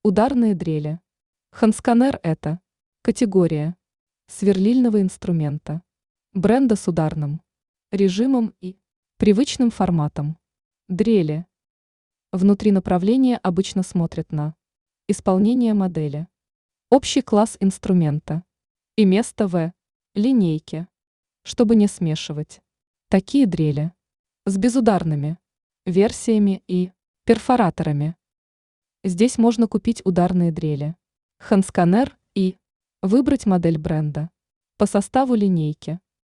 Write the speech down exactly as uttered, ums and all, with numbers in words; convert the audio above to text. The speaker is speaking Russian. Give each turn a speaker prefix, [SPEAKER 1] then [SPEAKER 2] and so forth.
[SPEAKER 1] Ударные дрели. Хансканер– это категория сверлильного инструмента, бренда с ударным режимом и привычным форматом. Дрели. Внутри направления обычно смотрят на исполнение модели, общий класс инструмента и место в линейке, чтобы не смешивать. Такие дрели с безударными версиями и перфораторами. Здесь можно купить ударные дрели Хансканер и выбрать модель бренда по составу линейки.